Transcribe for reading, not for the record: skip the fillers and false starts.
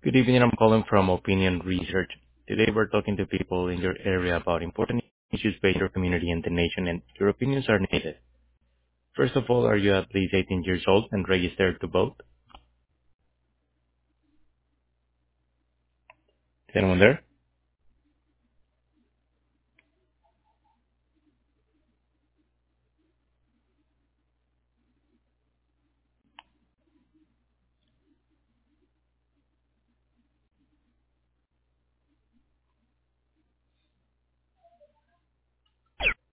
Good evening. I'm calling from Opinion Research. Today we're talking to people in your area about important issues facing your community and the nation, and your opinions are needed. First of all, are you at least 18 years old and registered to vote? Is anyone there?